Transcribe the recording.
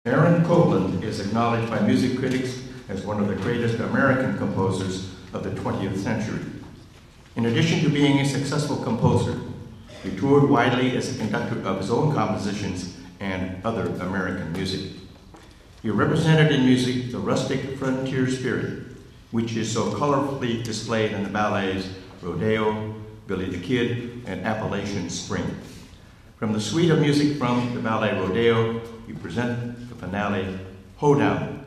Aaron Copland is acknowledged by music critics as one of the greatest American composers of the 20th century. In addition to being a successful composer, he toured widely as a conductor of his own compositions and other American music. He represented in music the rustic frontier spirit, which is so colorfully displayed in the ballets Rodeo, Billy the Kid, and Appalachian Spring. From the suite of music from the ballet Rodeo, we present the finale, Hoedown.